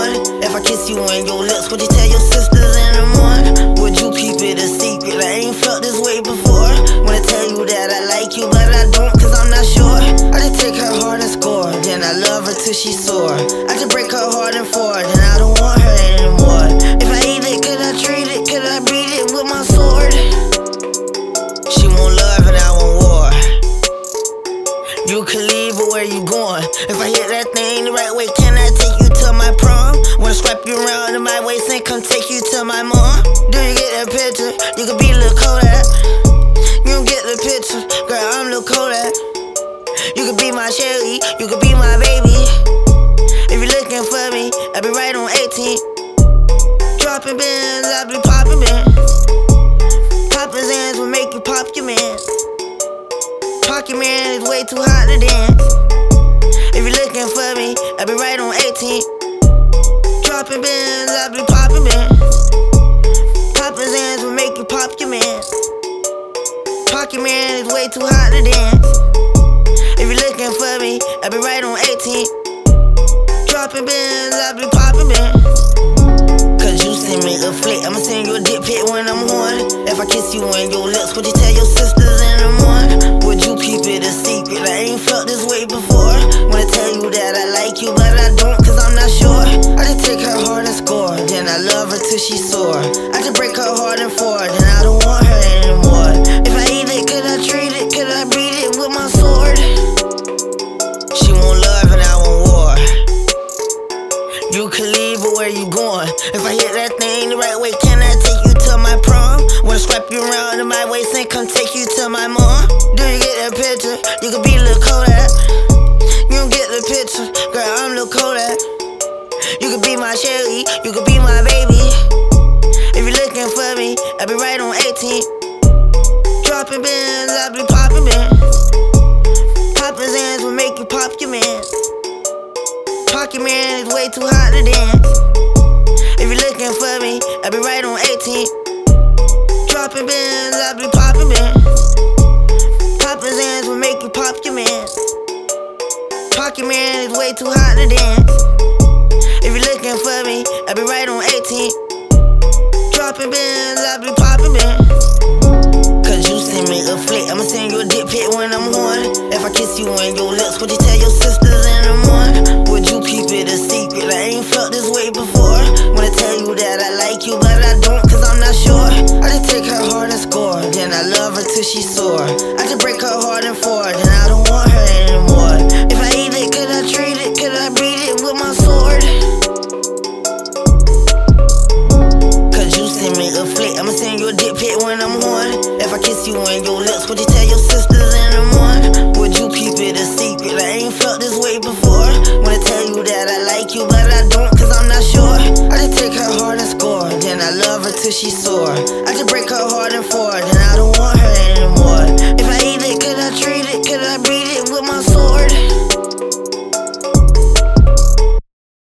morning? If I kiss you on your lips, would you tell your sisters in the morning? Would you keep it a secret? I ain't felt this way before. Wanna tell you that I like you, but I don't, cause I'm not sure. I just take her heart and score, then I love her till she's sore. I just break her heart and four, then I don't want her anymore. If I eat it, could I treat it? Could I beat it with my sword? She want love and I want war. You can leave, but where you going? If I hit that thing the right way, can I take you to my prom? Wanna strap you around in my waist and come take you to my mom? Do you get that picture? You could be Lil Kodak. You don't get the picture, girl, I'm Lil Kodak. You could be my Shelly, you could be my baby. If you're looking for me, I'll be right on 18. Dropping bins, I'll be popping bins. Poppin' Zans will make you pop your man. Pocket man is way too hot to dance. If you're looking for me, I'll be right on 18. Dropping bins, I'll be popping bins. Poppin' Zans will make you pop your man. Pocket man is way too hot to dance. If you're looking for me, I'll be right on 18. Dropping bins, I'll be popping bins. Cause you send me a flick, I'ma send you a dick pic when I'm horny. If I kiss you on your lips, would you tell your sisters in the morning? Would you keep it a secret? I ain't felt this way before. Wanna tell you that I like you, but I don't, cause I'm not sure. I just take her heart and score, then I love her till she's sore. I just break her heart and four, then I don't want her anymore. If I eat it, could I treat it? Could I beat it with my sword? She want love and I want war. You can leave, but where you going? If I hit that thing the right way, can I take you to my prom? Wanna strap you around in my waist and come take you to my mom? Do you get that picture? You could be Lil Kodak. You don't get the picture, girl, I'm Lil Kodak. You could be my Shelly, you could be my baby. If you're looking for me, I'll be right on 18. Dropping bins, I'll be popping bins. Poppin' Zans will make you pop your man. Pocket man is way too hot to dance. If you're looking for me, I'll be right on 18. Dropping bins, I'll be popping bins. Poppin' Zans will make you pop your man. Pocket man is way too hot to dance. If you're looking for me, I'll be right on 18. Dropping bins, I'll be popping bins. Cause you send me a flick, I'ma send you a dick pic when I'm horny. If I kiss you on your lips, would you tell your sisters in the morning? Would you keep it a secret? I ain't felt this way before. Wanna tell you that I like you, but I don't, cause I'm not sure. I just take her heart and score, then I love her till she's sore. I just break her heart and four, then I don't want her anymore. If I eat it, could I treat it? Could I beat it with my sword? Cause you send me a flick, I'ma send you a dick pic when I'm horny. If I kiss you on your lips, would you tell your sisters in the morning? Would you keep it a secret? I ain't felt this way before. Wanna tell you that I like you, but I don't, cause I'm not sure. I just take her heart and score, then I love her till she's sore. I just break her heart and four, then I don't want her anymore.